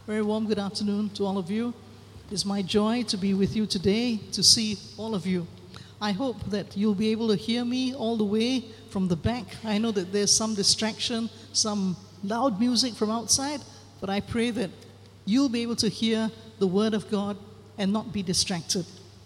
Very warm good afternoon to all of you. It's my joy to be with you today, to see all of you. I hope that you'll be able to hear me all the way from the back. I know that there's some distraction, some loud music from outside, but I pray that you'll be able to hear the Word of God and not be distracted.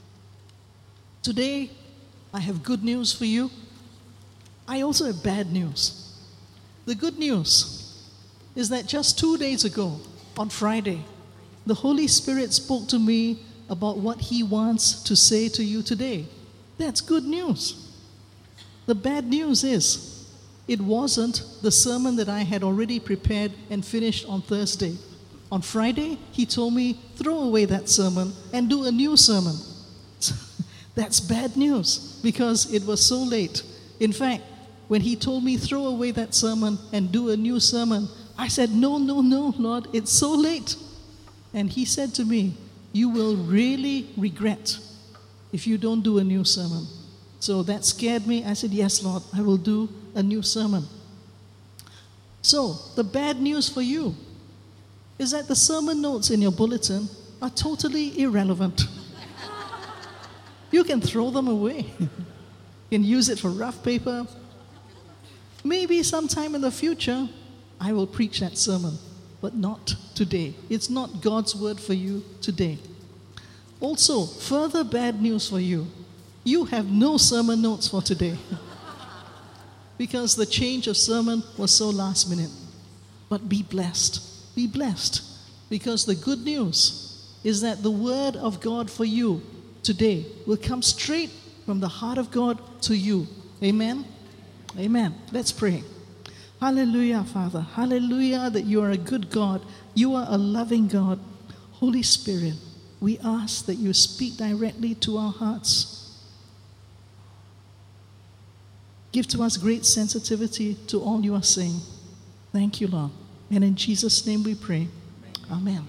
Today, I have good news for you. I also have bad news. The good news is that just 2 days ago, on Friday, the Holy Spirit spoke to me about what He wants to say to you today. That's good news. The bad news is, it wasn't the sermon that I had already prepared and finished on Thursday. On Friday, He told me, throw away that sermon and do a new sermon. That's bad news because it was so late. In fact, when He told me, throw away that sermon and do a new sermon, I said, no, Lord, it's so late. And He said to me, you will really regret if you don't do a new sermon. So that scared me. I said, yes, Lord, I will do a new sermon. So the bad news for you is that the sermon notes in your bulletin are totally irrelevant. You can throw them away. You can use it for rough paper. Maybe sometime in the future, I will preach that sermon, but not today. It's not God's word for you today. Also, further bad news for you. You have no sermon notes for today because the change of sermon was so last minute. But be blessed. Be blessed because the good news is that the word of God for you today will come straight from the heart of God to you. Amen? Amen. Let's pray. Hallelujah, Father. Hallelujah that you are a good God. You are a loving God. Holy Spirit, we ask that you speak directly to our hearts. Give to us great sensitivity to all you are saying. Thank you, Lord. And in Jesus' name we pray. Amen.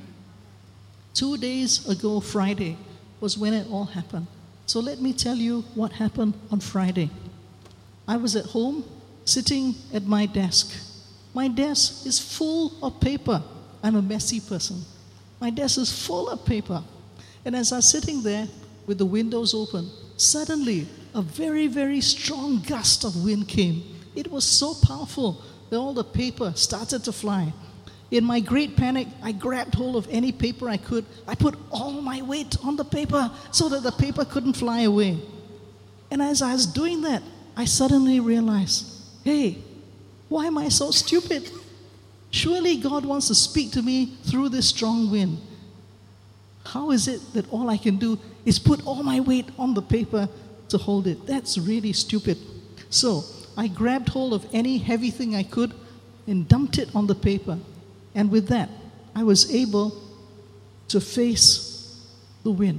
2 days ago, Friday, was when it all happened. So let me tell you what happened on Friday. I was at home, sitting at my desk. My desk is full of paper. I'm a messy person. My desk is full of paper. And as I was sitting there with the windows open, suddenly a very, very strong gust of wind came. It was so powerful that all the paper started to fly. In my great panic, I grabbed hold of any paper I could. I put all my weight on the paper so that the paper couldn't fly away. And as I was doing that, I suddenly realized, hey, why am I so stupid? Surely God wants to speak to me through this strong wind. How is it that all I can do is put all my weight on the paper to hold it? That's really stupid. So I grabbed hold of any heavy thing I could and dumped it on the paper. And with that, I was able to face the wind.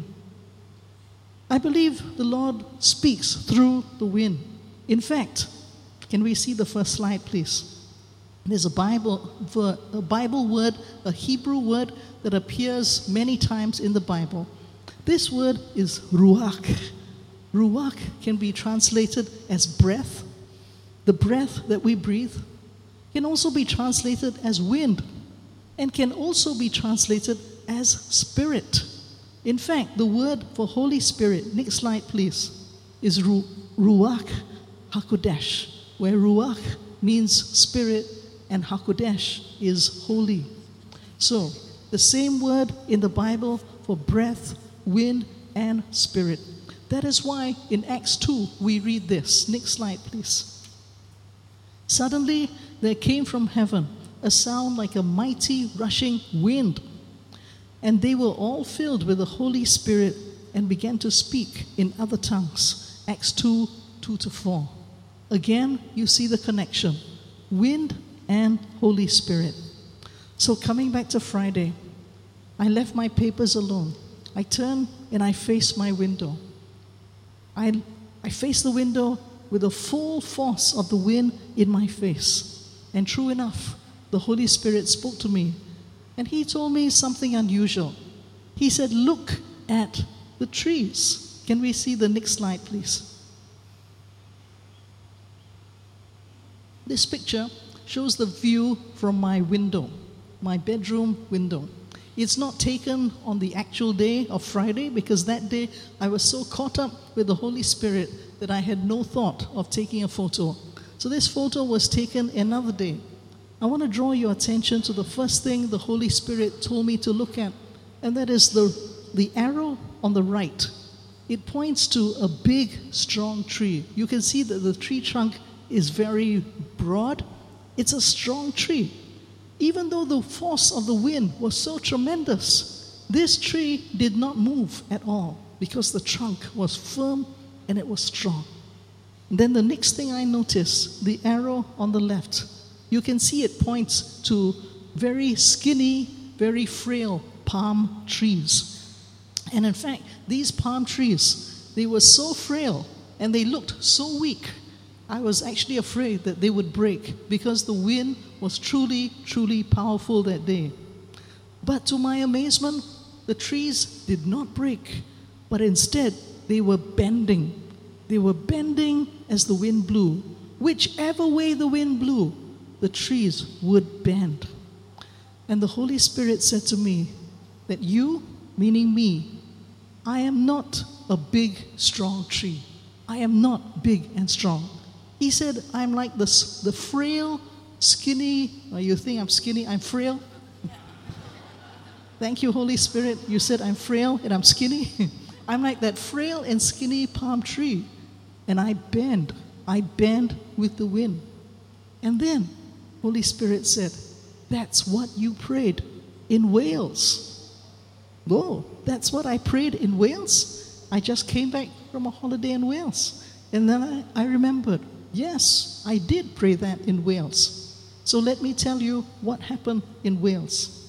I believe the Lord speaks through the wind. In fact, can we see the first slide, please? There's a Bible word, a Hebrew word that appears many times in the Bible. This word is ruach. Ruach can be translated as breath. The breath that we breathe can also be translated as wind and can also be translated as spirit. In fact, the word for Holy Spirit, next slide please, is ruach hakodesh, where ruach means spirit and hakodesh is holy. So, the same word in the Bible for breath, wind, and spirit. That is why in Acts 2 we read this. Next slide, please. Suddenly there came from heaven a sound like a mighty rushing wind, and they were all filled with the Holy Spirit and began to speak in other tongues. Acts 2, 2-4. Again, you see the connection. Wind and Holy Spirit. So coming back to Friday, I left my papers alone. I turned and I faced my window. I faced the window with the full force of the wind in my face. And true enough, the Holy Spirit spoke to me. And He told me something unusual. He said, look at the trees. Can we see the next slide, please? This picture shows the view from my window, my bedroom window. It's not taken on the actual day of Friday, because that day I was so caught up with the Holy Spirit that I had no thought of taking a photo. So this photo was taken another day. I want to draw your attention to the first thing the Holy Spirit told me to look at, and that is the arrow on the right. It points to a big, strong tree. You can see that the tree trunk is very broad. It's a strong tree. Even though the force of the wind was so tremendous, this tree did not move at all because the trunk was firm and it was strong. And then the next thing I noticed, the arrow on the left, you can see it points to very skinny, very frail palm trees. And in fact, these palm trees, they were so frail and they looked so weak. I was actually afraid that they would break because the wind was truly, truly powerful that day. But to my amazement, the trees did not break, but instead they were bending. They were bending as the wind blew. Whichever way the wind blew, the trees would bend. And the Holy Spirit said to me that you, meaning me, I am not a big, strong tree. I am not big and strong. He said, I'm like the frail, skinny, you think I'm skinny, I'm frail? Thank you, Holy Spirit. You said I'm frail and I'm skinny. I'm like that frail and skinny palm tree. And I bend with the wind. And then, Holy Spirit said, that's what you prayed in Wales. Oh, that's what I prayed in Wales? I just came back from a holiday in Wales. And then I remembered, yes, I did pray that in Wales. So let me tell you what happened in Wales.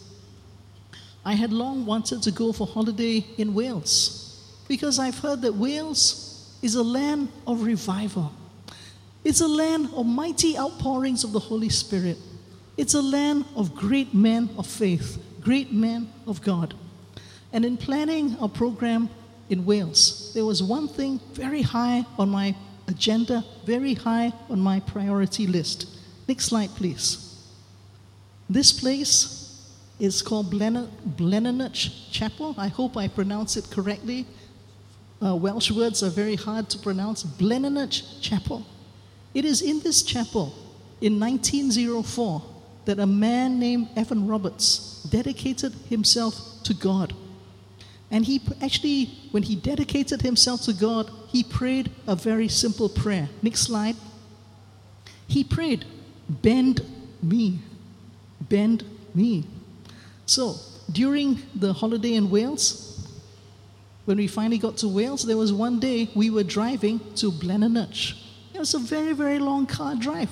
I had long wanted to go for holiday in Wales because I've heard that Wales is a land of revival. It's a land of mighty outpourings of the Holy Spirit. It's a land of great men of faith, great men of God. And in planning our program in Wales, there was one thing very high on my agenda, very high on my priority list. Next slide, please. This place is called Blennernuch Chapel. I hope I pronounce it correctly. Welsh words are very hard to pronounce. Blennernuch Chapel. It is in this chapel in 1904 that a man named Evan Roberts dedicated himself to God. And he actually, when he dedicated himself to God, he prayed a very simple prayer. Next slide. He prayed, bend me, bend me. So, during the holiday in Wales, when we finally got to Wales, there was one day we were driving to Blennernuch. It was a very, very long car drive,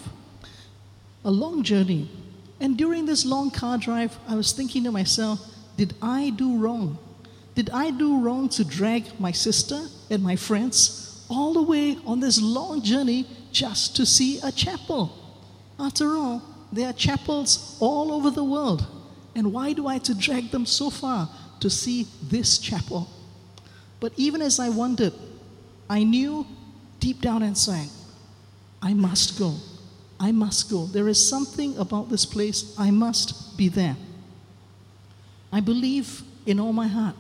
a long journey. And during this long car drive, I was thinking to myself, did I do wrong? Did I do wrong to drag my sister and my friends all the way on this long journey just to see a chapel? After all, there are chapels all over the world. And why do I have to drag them so far to see this chapel? But even as I wondered, I knew deep down inside, I must go. I must go. There is something about this place. I must be there. I believe in all my heart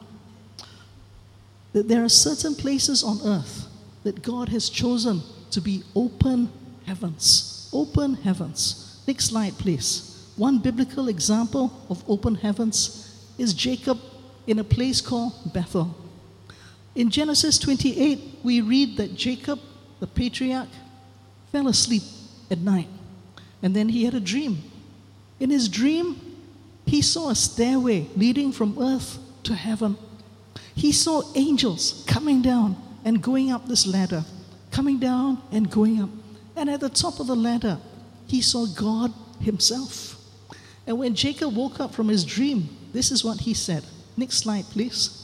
that there are certain places on earth that God has chosen to be open heavens. Open heavens. Next slide, please. One biblical example of open heavens is Jacob in a place called Bethel. In Genesis 28, we read that Jacob, the patriarch, fell asleep at night. And then he had a dream. In his dream, he saw a stairway leading from earth to heaven. He saw angels coming down and going up this ladder, coming down and going up. And at the top of the ladder, he saw God himself. And when Jacob woke up from his dream, this is what he said. Next slide, please.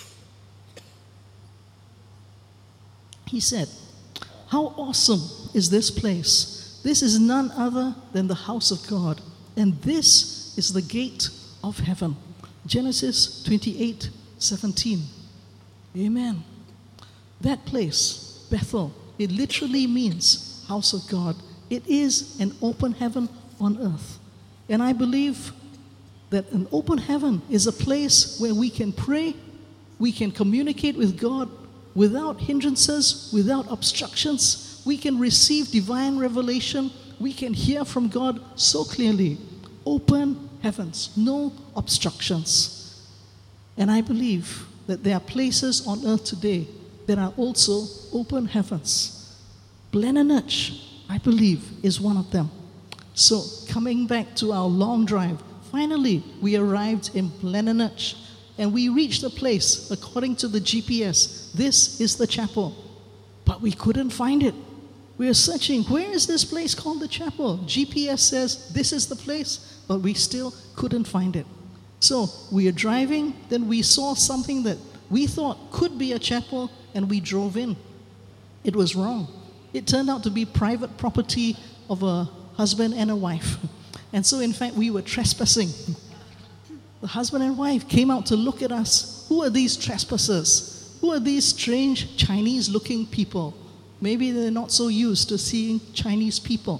He said, "How awesome is this place? This is none other than the house of God, and this is the gate of heaven." Genesis 28:17. Amen. That place, Bethel, it literally means house of God. It is an open heaven on earth. And I believe that an open heaven is a place where we can pray, we can communicate with God without hindrances, without obstructions. We can receive divine revelation. We can hear from God so clearly. Open heavens, no obstructions. And I believe that there are places on earth today that are also open heavens. Blenheim, I believe, is one of them. So, coming back to our long drive, finally we arrived in Blenheim, and we reached the place according to the GPS. This is the chapel. But we couldn't find it. We were searching, where is this place called the chapel? GPS says this is the place, but we still couldn't find it. So we are driving, then we saw something that we thought could be a chapel, and we drove in. It was wrong. It turned out to be private property of a husband and a wife. And so in fact we were trespassing. The husband and wife came out to look at us. Who are these trespassers? Who are these strange Chinese-looking people? Maybe they're not so used to seeing Chinese people.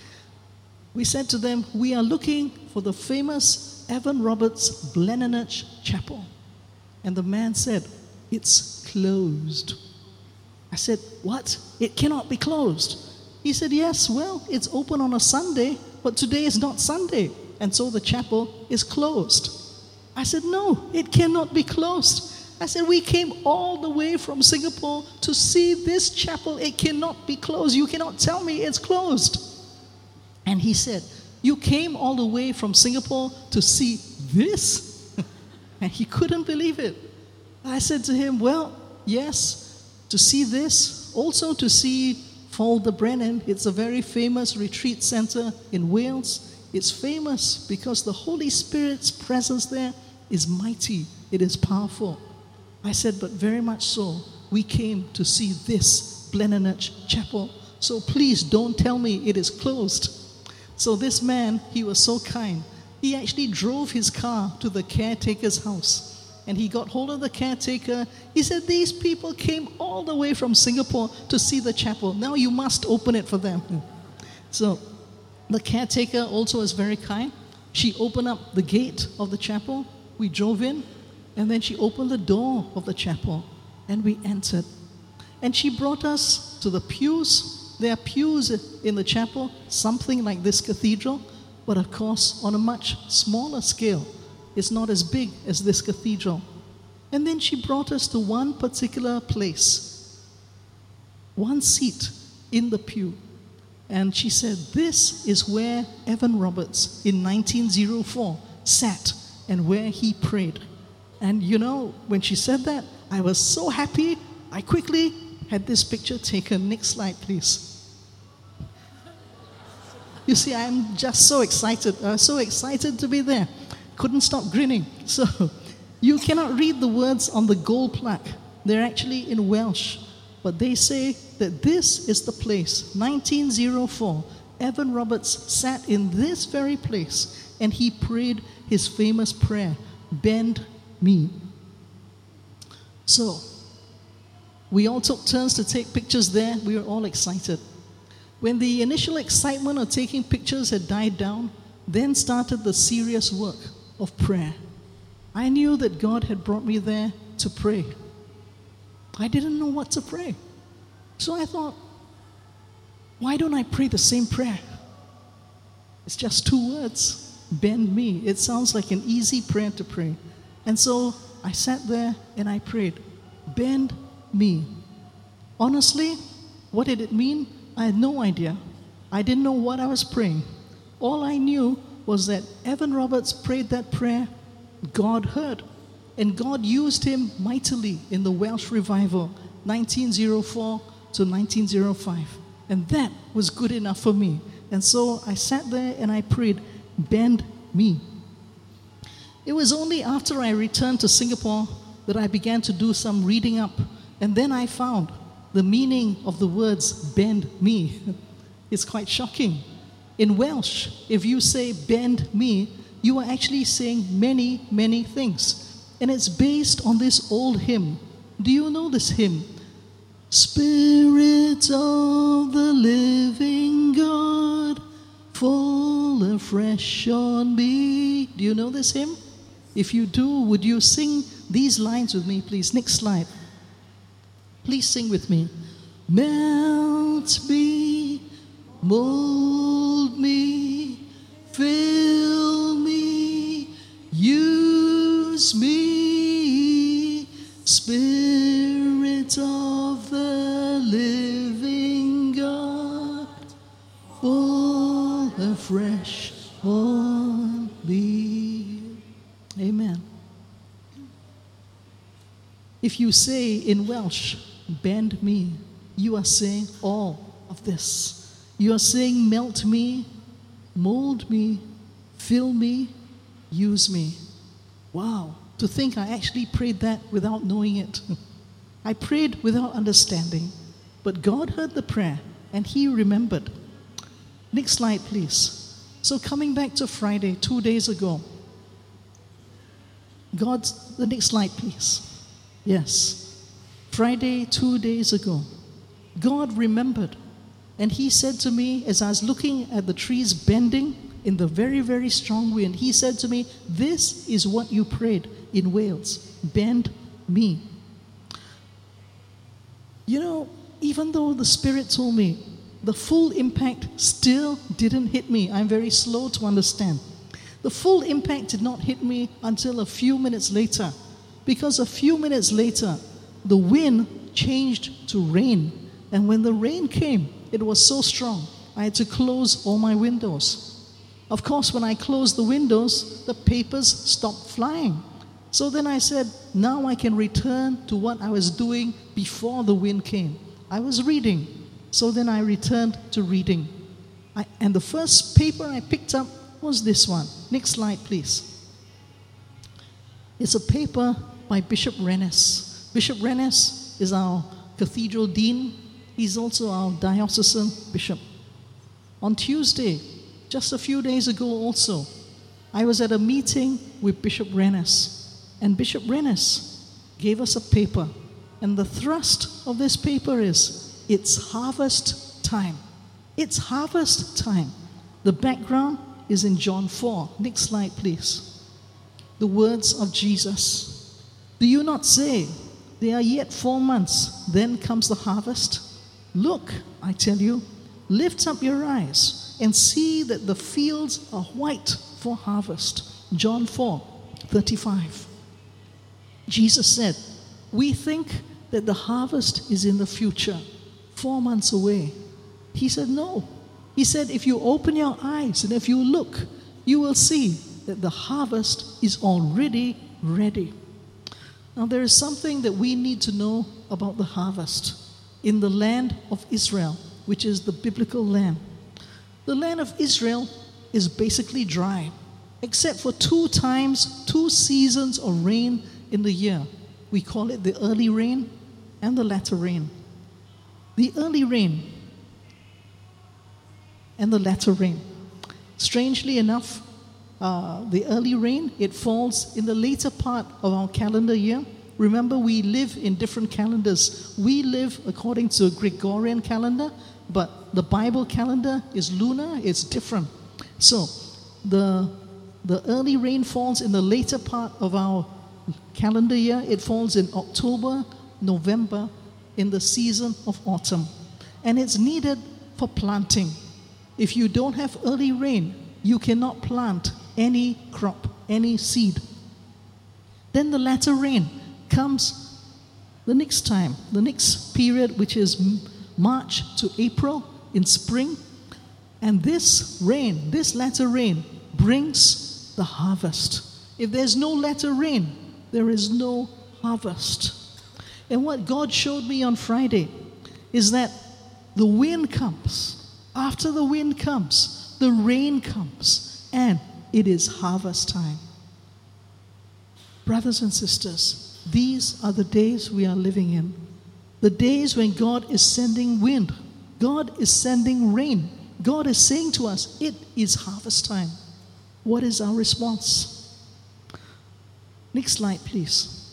We said to them, we are looking for the famous Evan Roberts Blenheim Chapel. And the man said, it's closed. I said, what? It cannot be closed. He said, yes, well, it's open on a Sunday, but today is not Sunday, and so the chapel is closed. I said, no, it cannot be closed. I said, we came all the way from Singapore to see this chapel. It cannot be closed. You cannot tell me it's closed. And he said, you came all the way from Singapore to see this? And he couldn't believe it. I said to him, well, yes, to see this, also to see Falder-Brennan. It's a very famous retreat center in Wales. It's famous because the Holy Spirit's presence there is mighty. It is powerful. I said, but very much so, we came to see this Blenheim Chapel. So please don't tell me it is closed. So this man, he was so kind. He actually drove his car to the caretaker's house. And he got hold of the caretaker. He said, these people came all the way from Singapore to see the chapel. Now you must open it for them. So the caretaker also is very kind. She opened up the gate of the chapel. We drove in. And then she opened the door of the chapel. And we entered. And she brought us to the pews. There are pews in the chapel, something like this cathedral, but of course on a much smaller scale. It's not as big as this cathedral. And then she brought us to one particular place, one seat in the pew. And she said, this is where Evan Roberts in 1904 sat and where he prayed. And you know, when she said that, I was so happy. I quickly had this picture taken. Next slide, please. You see, I'm just so excited. So excited to be there. Couldn't stop grinning. So, you cannot read the words on the gold plaque. They're actually in Welsh. But they say that this is the place, 1904. Evan Roberts sat in this very place and he prayed his famous prayer, bend me. So, we all took turns to take pictures there. We were all excited. When the initial excitement of taking pictures had died down, then started the serious work of prayer. I knew that God had brought me there to pray. I didn't know what to pray. So I thought, why don't I pray the same prayer? It's just 2 words, bend me. It sounds like an easy prayer to pray. And so I sat there and I prayed, bend me. Honestly, what did it mean? I had no idea. I didn't know what I was praying. All I knew was that Evan Roberts prayed that prayer, God heard. And God used him mightily in the Welsh revival, 1904 to 1905. And that was good enough for me. And so I sat there and I prayed, bend me. It was only after I returned to Singapore that I began to do some reading up. And then I found the meaning of the words, bend me. It's quite shocking. In Welsh, if you say bend me, you are actually saying many, many things. And it's based on this old hymn. Do you know this hymn? Spirit of the living God, fall fall afresh on me. Do you know this hymn? If you do, would you sing these lines with me, please? Next slide. Please sing with me. Melt me, mold me, fill me, use me, Spirit of the living God, fall afresh on me. Amen. If you say in Welsh, bend me, you are saying all of this. You are saying melt me, mold me, fill me, use me. Wow, to think I actually prayed that without knowing it. I prayed without understanding, but God heard the prayer and He remembered. Next slide, please. So coming back to Friday, 2 days ago, the next slide, please. Yes. Friday, 2 days ago, God remembered. And He said to me, as I was looking at the trees bending in the very, very strong wind, He said to me, this is what you prayed in Wales. Bend me. You know, even though the Spirit told me, the full impact still didn't hit me. I'm very slow to understand. The full impact did not hit me until a few minutes later. Because a few minutes later, the wind changed to rain. And when the rain came, it was so strong, I had to close all my windows. Of course, when I closed the windows, the papers stopped flying. So then I said, now I can return to what I was doing before the wind came. I was reading. So then I returned to reading. And the first paper I picked up was this one. Next slide, please. It's a paper by Bishop Rennes. Bishop Rennes is our cathedral dean. He's also our diocesan bishop. On Tuesday, just a few days ago also, I was at a meeting with Bishop Rennes. And Bishop Rennes gave us a paper. And the thrust of this paper is, it's harvest time. It's harvest time. The background is in John 4. Next slide, please. The words of Jesus. Do you not say, there are yet 4 months, then comes the harvest? Look, I tell you, lift up your eyes and see that the fields are white for harvest. John 4:35. Jesus said, we think that the harvest is in the future, 4 months away. He said, no. He said, if you open your eyes and if you look, you will see that the harvest is already ready. Now, there is something that we need to know about the harvest in the land of Israel, which is the biblical land. The land of Israel is basically dry, except for 2 seasons of rain in the year. We call it the early rain and the latter rain. The early rain and the latter rain. Strangely enough, the early rain, it falls in the later part of our calendar year. Remember, we live in different calendars. We live according to a Gregorian calendar, but the Bible calendar is lunar, it's different. So, the early rain falls in the later part of our calendar year. It falls in October, November, in the season of autumn. And it's needed for planting. If you don't have early rain, you cannot plant any crop, any seed. Then the latter rain comes the next time, the next period, which is March to April in spring. And this rain, this latter rain, brings the harvest. If there's no latter rain, there is no harvest. And what God showed me on Friday is that the wind comes. After the wind comes, the rain comes, and it is harvest time. Brothers and sisters, these are the days we are living in. The days when God is sending wind. God is sending rain. God is saying to us, it is harvest time. What is our response? Next slide, please.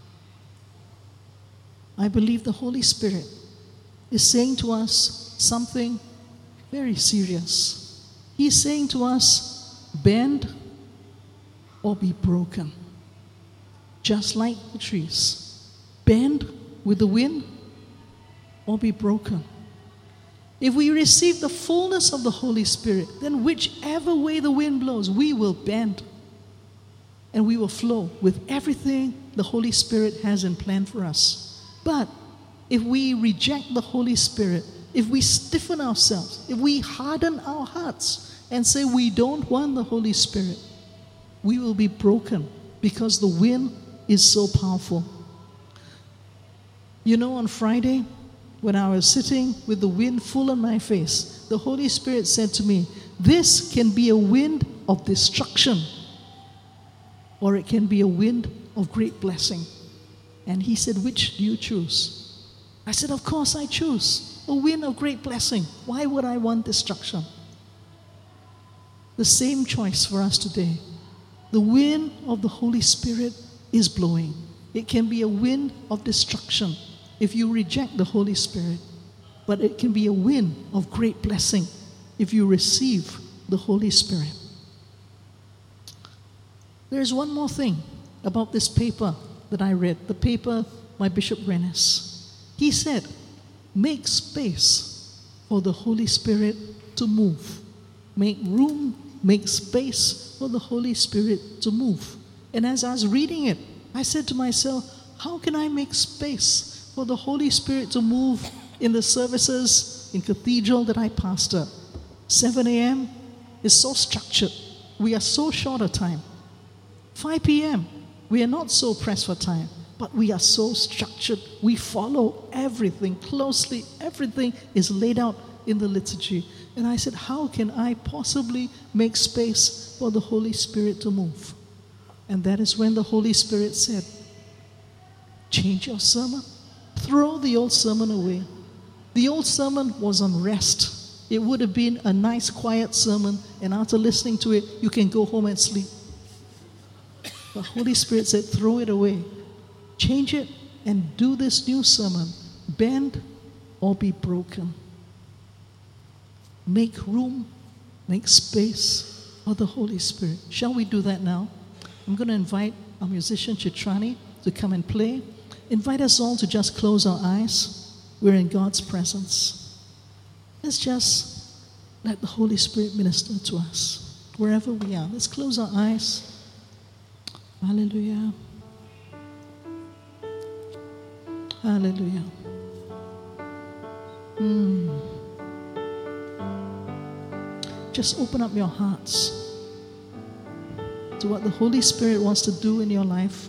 I believe the Holy Spirit is saying to us something very serious. He's saying to us, bend or be broken. Just like the trees. Bend with the wind or be broken. If we receive the fullness of the Holy Spirit, then whichever way the wind blows, we will bend. And we will flow with everything the Holy Spirit has in plan for us. But if we reject the Holy Spirit, if we stiffen ourselves, if we harden our hearts and say we don't want the Holy Spirit, we will be broken because the wind is so powerful. You know, on Friday, when I was sitting with the wind full on my face, the Holy Spirit said to me, this can be a wind of destruction, or it can be a wind of great blessing. And he said, which do you choose? I said, of course I choose a wind of great blessing. Why would I want destruction? The same choice for us today. The wind of the Holy Spirit is blowing. It can be a wind of destruction if you reject the Holy Spirit, but it can be a wind of great blessing if you receive the Holy Spirit. There's one more thing about this paper that I read, the paper by Bishop Rennes. He said, make space for the Holy Spirit to move. Make room, make space for the Holy Spirit to move. And as I was reading it, I said to myself, how can I make space for the Holy Spirit to move in the services in Cathedral that I pastor? 7 a.m. is so structured. We are so short of time. 5 p.m., we are not so pressed for time, but we are so structured. We follow everything closely. Everything is laid out in the liturgy. And I said, how can I possibly make space for the Holy Spirit to move? And that is when the Holy Spirit said, change your sermon. Throw the old sermon away. The old sermon was on rest. It would have been a nice, quiet sermon, and after listening to it, you can go home and sleep. The Holy Spirit said, throw it away. Change it and do this new sermon. Bend or be broken. Make room, make space for the Holy Spirit. Shall we do that now? I'm going to invite our musician Chitrani to come and play. Invite us all to just close our eyes. We're in God's presence. Let's just let the Holy Spirit minister to us wherever we are. Let's close our eyes. Hallelujah. Hallelujah. Just open up your hearts to what the Holy Spirit wants to do in your life.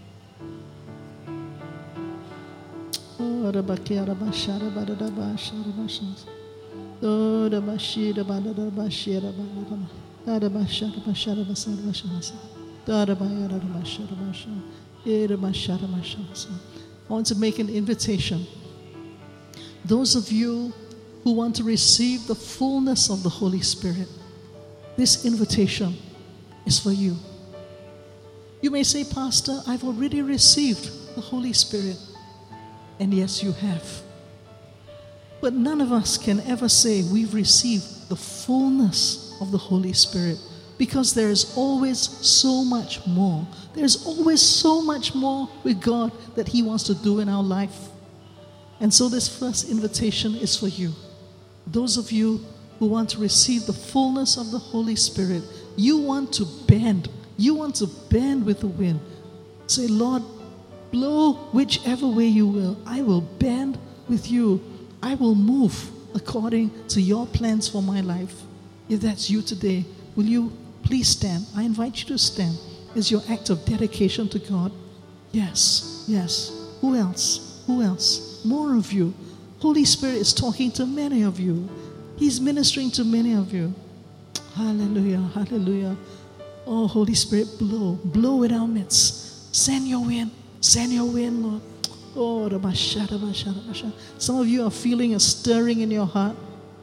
I want to make an invitation. Those of you who want to receive the fullness of the Holy Spirit, this invitation is for you. You may say, Pastor, I've already received the Holy Spirit. And yes, you have. But none of us can ever say we've received the fullness of the Holy Spirit, because there is always so much more. There's always so much more with God that He wants to do in our life. And so this first invitation is for you. Those of you who want to receive the fullness of the Holy Spirit, you want to bend. You want to bend with the wind. Say, Lord, blow whichever way you will. I will bend with you. I will move according to your plans for my life. If that's you today, will you please stand? I invite you to stand as your act of dedication to God. Yes, yes. Who else? Who else? More of you. Holy Spirit is talking to many of you. He's ministering to many of you. Hallelujah, hallelujah. Oh, Holy Spirit, blow in our midst. Send your wind, Lord. Oh, some of you are feeling a stirring in your heart.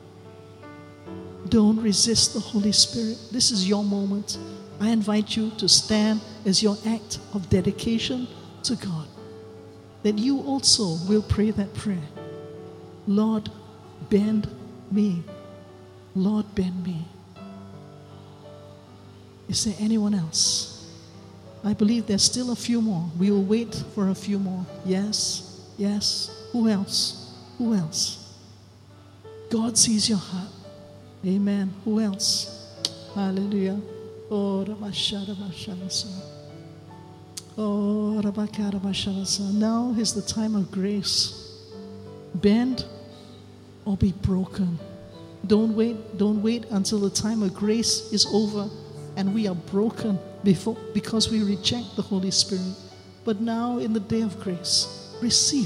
Don't resist the Holy Spirit. This is your moment. I invite you to stand as your act of dedication to God, that you also will pray that prayer. Lord, bend me. Lord, bend me. Is there anyone else? I believe there's still a few more. We will wait for a few more. Yes, yes. Who else? Who else? God sees your heart. Amen. Who else? Hallelujah. Oh, now is the time of grace. Bend or be broken. Don't wait until the time of grace is over and we are broken because we reject the Holy Spirit. But now in the day of grace, receive.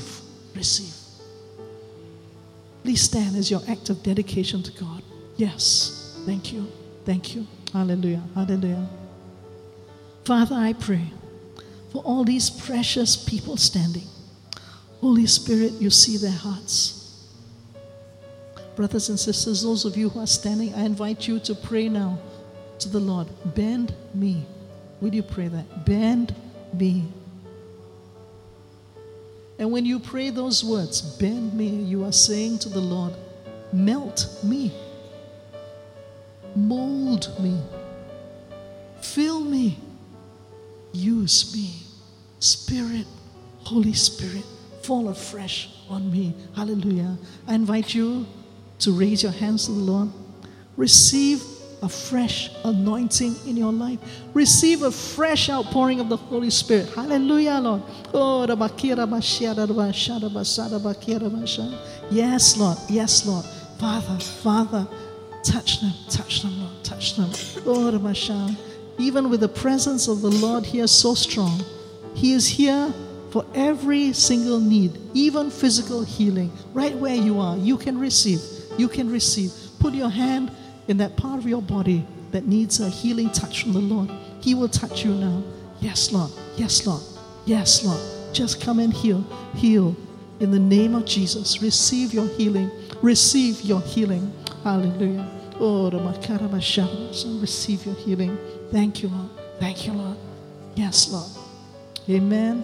Please stand as your act of dedication to God. Yes. Thank you. Hallelujah. Father, I pray for all these precious people standing. Holy Spirit, you see their hearts. Brothers and sisters, those of you who are standing, I invite you to pray now to the Lord. Bend me. Will you pray that? Bend me. And when you pray those words, bend me, you are saying to the Lord, melt me. Mold me. Fill me. Use me. Spirit, Holy Spirit, fall afresh on me. Hallelujah. I invite you to raise your hands to the Lord. Receive a fresh anointing in your life. Receive a fresh outpouring of the Holy Spirit. Hallelujah, Lord. Oh, yes, Lord. Yes, Lord. Father, touch them, Lord. Touch them. Oh, even with the presence of the Lord here so strong, He is here for every single need, even physical healing. Right where you are, you can receive. Put your hand in that part of your body that needs a healing touch from the Lord. He will touch you now. Yes, Lord. Just come and heal in the name of Jesus. Receive your healing. Hallelujah. Oh, receive your healing. Thank you, Lord. Yes, Lord. Amen.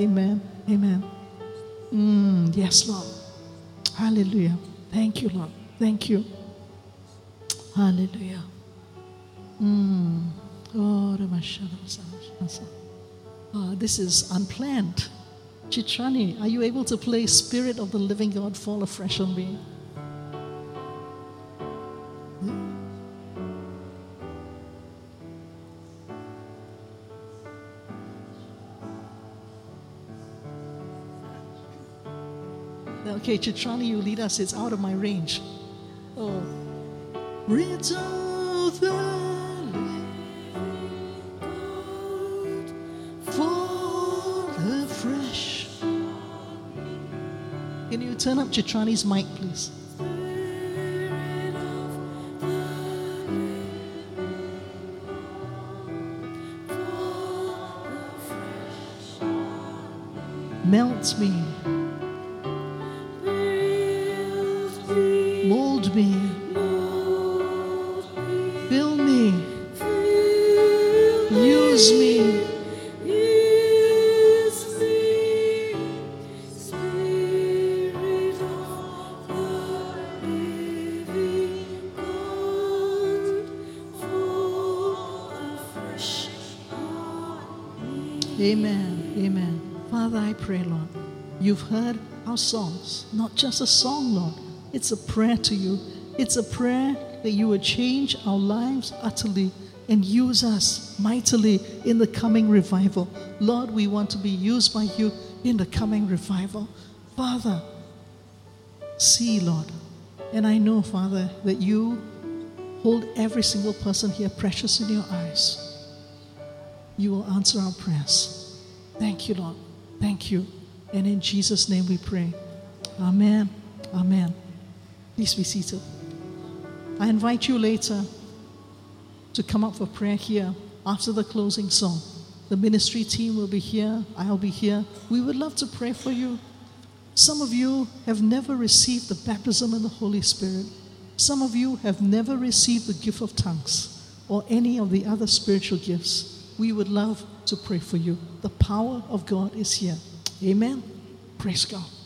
Yes, Lord. Hallelujah. Thank you, Lord. Thank you. Hallelujah. This is unplanned. Chitrani, are you able to play Spirit of the Living God Fall Afresh on Me? Okay, Chitrani, you lead us. It's out of my range. Oh. Rid of the living God, fall afresh. Can you turn up Chitrani's mic, please? Melt me. Mold me. Fill me. Use me. Spirit of the living God, fall afresh on me. Amen. Father, I pray, Lord, you've heard our songs. Not just a song, Lord. It's a prayer to you. It's a prayer that you would change our lives utterly and use us mightily in the coming revival. Lord, we want to be used by you in the coming revival. Father, see, Lord, and I know, Father, that you hold every single person here precious in your eyes. You will answer our prayers. Thank you, Lord. Thank you. And in Jesus' name we pray. Amen. Please be seated. I invite you later to come up for prayer here after the closing song. The ministry team will be here. I'll be here. We would love to pray for you. Some of you have never received the baptism in the Holy Spirit. Some of you have never received the gift of tongues or any of the other spiritual gifts. We would love to pray for you. The power of God is here. Amen. Praise God.